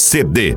CD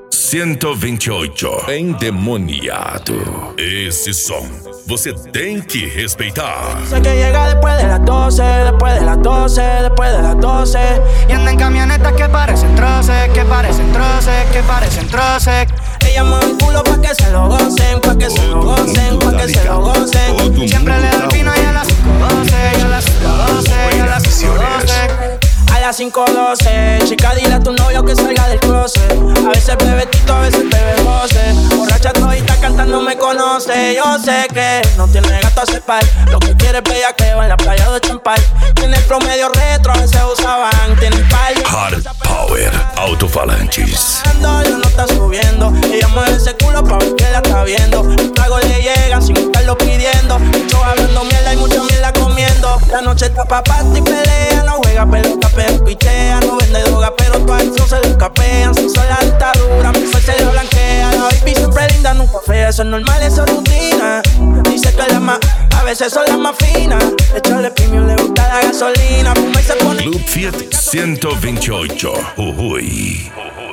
128 Endemoniado. Esse som você tem que respeitar. Sé que llega después de las 12, después de las 12, después de las 12. Y anda en camionetas que parecen troces, que parecen troces, que parecen troces. Ella mueve el culo pa' que se lo gocen, pa' que se lo gocen, pa' que se lo gocen. Siempre le da el vino y a las 5:12, y a las 5:12, y a las 5:12. A las 5:12, chica, dile a tu novio que salga del closet. A veces bebe Tito, a veces bebe José. Borracha todita cantando me conoce. Yo sé que no tiene gato a cepar. Lo que quiere es bellaqueo en la playa de Champal. Tiene el promedio retro, a veces usaban. Tiene el par. Hard Power Altofalantes. Yo no está subiendo. Ella mueve ese culo pa' ver que la está viendo. Los tragos le llegan sin estarlo pidiendo. Mucho hablando mierda y mucha mierda comiendo. La noche está pa' party y pelea. No juega pelota pero pichea. No vende droga pero todas eso se le escapean. Si son la dictadura mi sol se le blanquea. La baby siempre linda, nunca fea. Eso es normal, eso es rutina. Dice que las más, a veces son las más finas. Echarle premium, le gusta la gasolina. Fuma y se pone Club Fiat 128 Jujuy.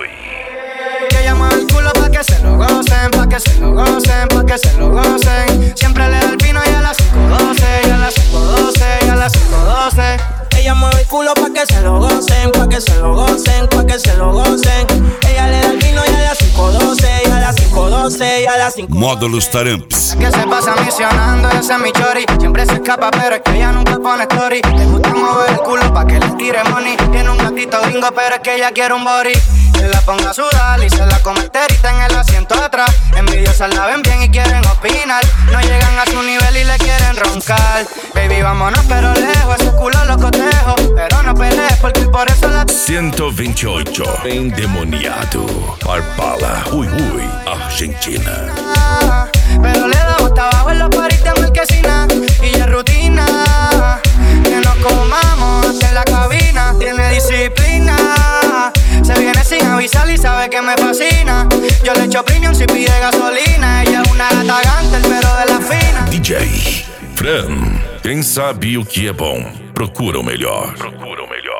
Que ella mueve el culo pa' que se lo gocen, pa' que se lo gocen, pa' que se lo gocen. Siempre le da el vino y a las 5:12, y a las 5:12, y a las 5:12. Ella mueve el culo pa' que se lo gocen, pa' que se lo gocen, pa' que se lo gocen. Ella le da el vino y a las 5:12, y a las 5:12, y a las 5:12. Módulos Taramps. Que se pasa misionando, ese es mi chori. Siempre se escapa, pero es que ella nunca pone story. Le gusta mover el culo pa' que le tire money. Tiene un gatito gringo, pero es que ella quiere un body. Se la ponga a sudar y se la come enterita en el asiento de atrás. Envidiosas la ven bien y quieren opinar. No llegan a su nivel y le quieren roncar. Baby, vámonos pero lejos, ese culo lo cotejo. Pero no pelees porque por eso la... 128 Endemoniado. Arpala, Jujuy, Argentina. Pero le damos hasta abajo en los paris de marquesina. Y ya es rutina que nos comamos en la cabina. Tiene disciplina. Se viene sin avisar y sabe que me fascina. Yo le echo premium si pide gasolina. Ella es una gata gantel, pero de la fina. DJ Fran, quem sabe o que é bom, procura o melhor. Procura o melhor.